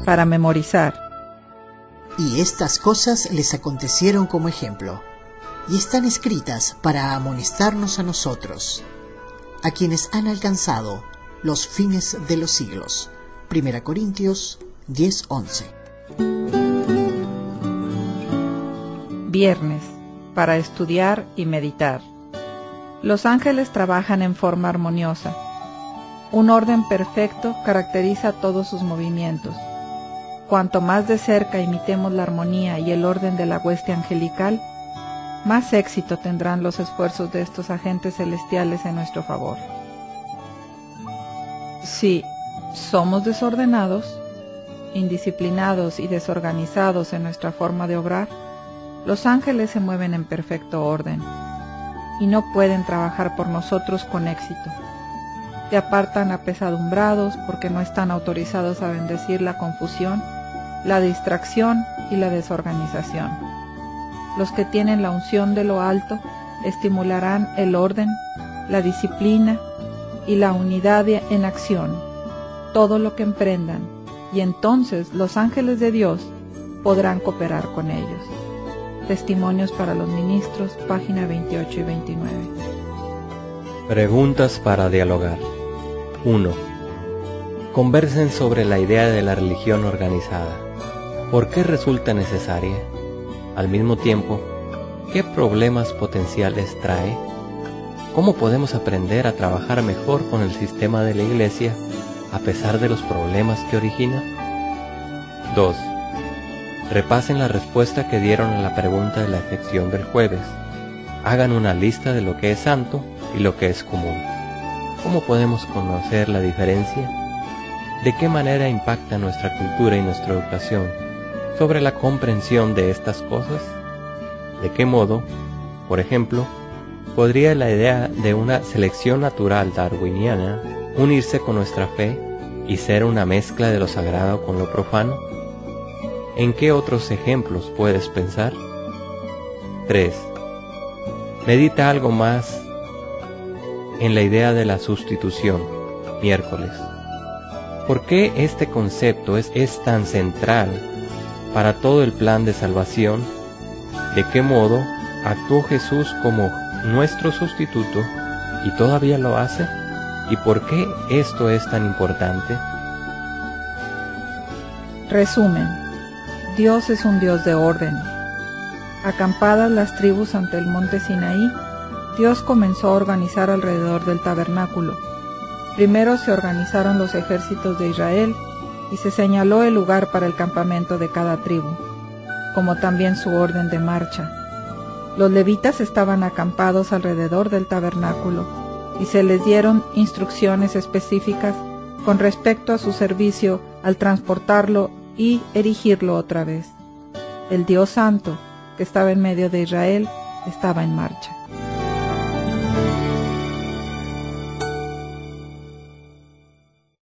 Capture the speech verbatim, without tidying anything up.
para memorizar. Y estas cosas les acontecieron como ejemplo, y están escritas para amonestarnos a nosotros, a quienes han alcanzado los fines de los siglos. Primera Corintios diez once. Viernes, para estudiar y meditar. Los ángeles trabajan en forma armoniosa. Un orden perfecto caracteriza todos sus movimientos. Cuanto más de cerca imitemos la armonía y el orden de la hueste angelical, más éxito tendrán los esfuerzos de estos agentes celestiales en nuestro favor. Si somos desordenados, indisciplinados y desorganizados en nuestra forma de obrar, los ángeles se mueven en perfecto orden y no pueden trabajar por nosotros con éxito. Se apartan apesadumbrados porque no están autorizados a bendecir la confusión, la distracción y la desorganización. Los que tienen la unción de lo alto estimularán el orden, la disciplina y la unidad en acción, todo lo que emprendan, y entonces los ángeles de Dios podrán cooperar con ellos. Testimonios para los ministros, página veintiocho y veintinueve. Preguntas para dialogar. uno. Conversen sobre la idea de la religión organizada. ¿Por qué resulta necesaria? Al mismo tiempo, ¿qué problemas potenciales trae? ¿Cómo podemos aprender a trabajar mejor con el sistema de la Iglesia a pesar de los problemas que origina? dos. Repasen la respuesta que dieron a la pregunta de la sección del jueves. Hagan una lista de lo que es santo y lo que es común. ¿Cómo podemos conocer la diferencia? ¿De qué manera impacta nuestra cultura y nuestra educación sobre la comprensión de estas cosas? ¿De qué modo, por ejemplo, podría la idea de una selección natural darwiniana unirse con nuestra fe y ser una mezcla de lo sagrado con lo profano? ¿En qué otros ejemplos puedes pensar? tres. Medita algo más en la idea de la sustitución, miércoles. ¿Por qué este concepto es, es tan central para todo el plan de salvación? ¿De qué modo actuó Jesús como nuestro sustituto y todavía lo hace? ¿Y por qué esto es tan importante? Resumen. Dios es un Dios de orden. Acampadas las tribus ante el monte Sinaí, Dios comenzó a organizar alrededor del tabernáculo. Primero se organizaron los ejércitos de Israel y se señaló el lugar para el campamento de cada tribu, como también su orden de marcha. Los levitas estaban acampados alrededor del tabernáculo y se les dieron instrucciones específicas con respecto a su servicio al transportarlo y erigirlo otra vez. El Dios Santo, que estaba en medio de Israel, estaba en marcha.